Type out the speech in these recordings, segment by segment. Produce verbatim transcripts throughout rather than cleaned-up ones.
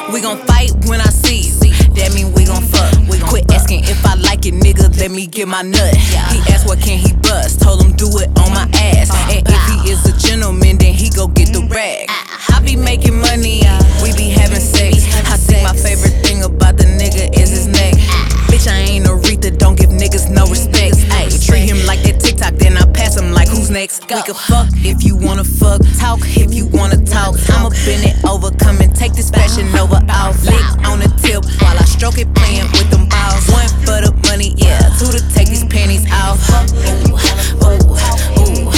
We gon' fight when I see you. That mean we gon' fuck. Quit asking if I like it, nigga. Let me get my nut. He asked what can he bust. Told him do it on my ass. And if he is a gentleman, then he go get the rag. I be making money, we be having sex. I think my favorite thing about the nigga is his neck. Bitch, I ain't Aretha, don't give niggas no respect. Ay, treat him like that TikTok, then I pass him like who's next. We could fuck if you wanna fuck, talk if you wanna talk. I'ma bend it over, come and take this fashion over off. Lick on the tip while I stroke it, playing with them balls. One for the money, yeah, two to take these panties off. Ooh, ooh, ooh.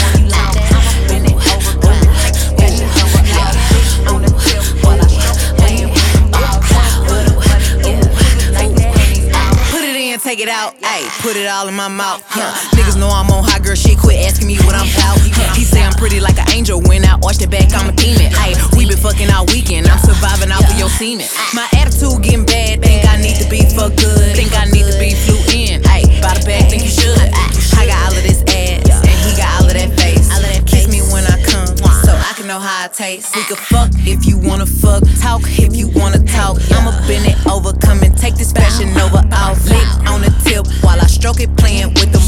Take it out, ayy, put it all in my mouth. Huh. Niggas know I'm on hot girl shit, quit asking me what I'm about. He say I'm pretty like an angel, when I arch the back, I'm a demon. Ayy, we been fucking all weekend, I'm surviving off of your semen. My attitude getting bad, think I need to be for good. Think I need to be flew in, ayy, by the bag, think you should. I got all of this ass, and he got all of that face. Kiss me when I come, so I can know how I taste. We could fuck if you wanna fuck, talk if you wanna talk. I'ma bend it over, come and take this fashion over off. Lick on the tip while I stroke it, playing with the